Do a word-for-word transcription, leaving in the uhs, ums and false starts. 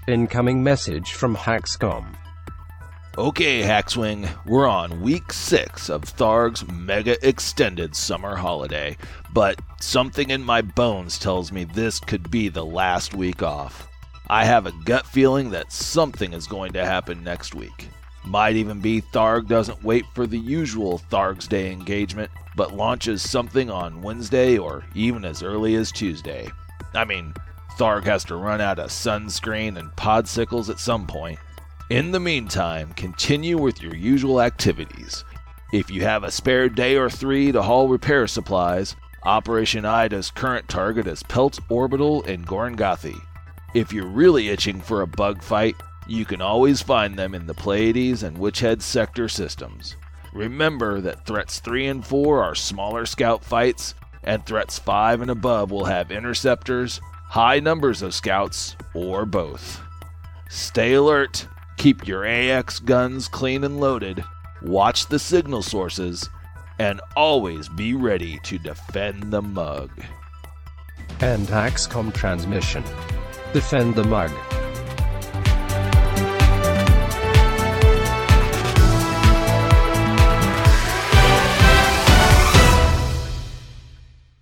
Incoming message from Haxcom. Okay, Hackswing, we're on week six of Tharg's mega extended summer holiday, but something in my bones tells me this could be the last week off. I have a gut feeling that something is going to happen next week. Might even be Tharg doesn't wait for the usual Tharg's Day engagement, but launches something on Wednesday or even as early as Tuesday. I mean, Tharg has to run out of sunscreen and podsicles at some point. In the meantime, continue with your usual activities. If you have a spare day or three to haul repair supplies, Operation Ida's current target is Pelt Orbital and Gorengathi. If you're really itching for a bug fight, you can always find them in the Pleiades and Witchhead sector systems. Remember that threats three and four are smaller scout fights, and threats five and above will have interceptors, high numbers of scouts, or both. Stay alert. Keep your A X guns clean and loaded, watch the signal sources, and always be ready to defend the mug. End Haxcom transmission. Defend the mug.